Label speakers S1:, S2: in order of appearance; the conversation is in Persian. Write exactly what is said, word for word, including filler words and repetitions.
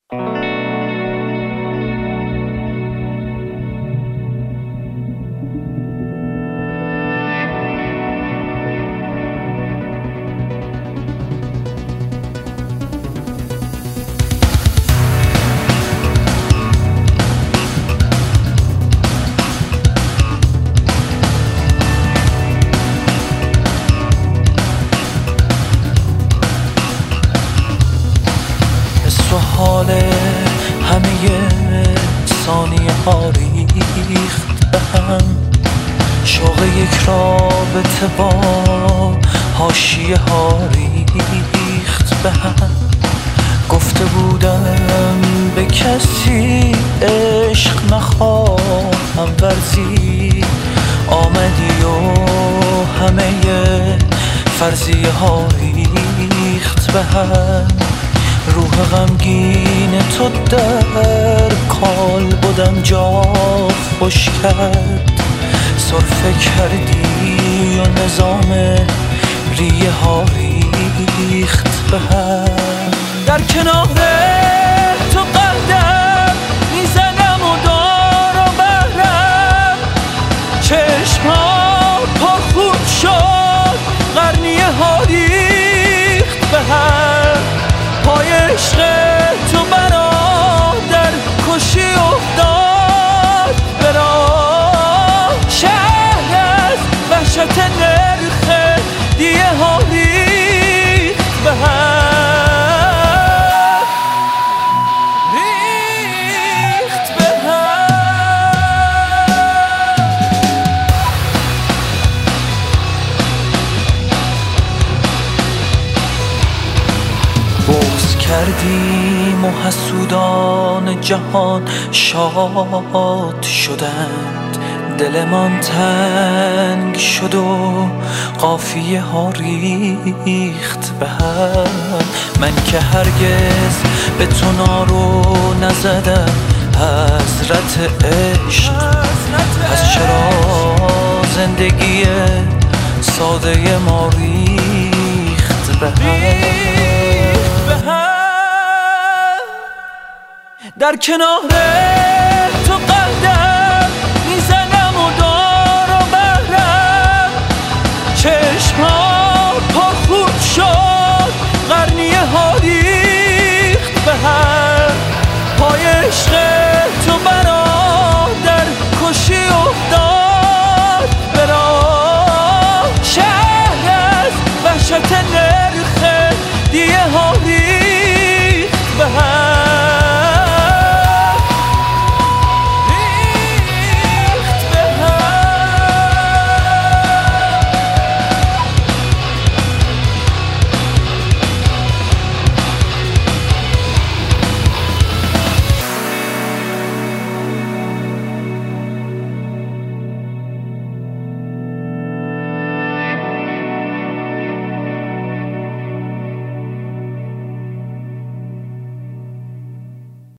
S1: حال همه ثانیه ها ریخت به هم، شوق یک رابطه با حاشیه ها ریخت به هم. گفته بودم به کسی عشق نخواهم ورزی، آمدی و همه فرضیه ها ریخت به هم. روح غمگین تو در کال بودم جا خوش کرد، سرفه کردی و نظام ریه ها ریخت به هم. در کنار تو قدم میزنم و دار و بهرم، چشم ها پرخون شد قرنیه ها ریخت به هم. پای عشق تو برادر کشی افتاد به راه، شهر از وحشت نرخ دیه ها ریخت به هم، ریخت به هم. بغض کردیم و حسودان جهان شاد شدند، دلمان تنگ شد و قافیه ها ریخت به هم. من که هرگز به تو نارو نزدم حضرت عشق، پس چرا زندگی ساده ما ریخت به هم. در کنار تو قدم میزنم و دار و بهرم، چشم ها پرخون شد قرنیه ها ریخت به هم. پای عشق تو برادر کشی افتاد به راه، شهر از وحشت نرخ دیه ها ریخت به هم.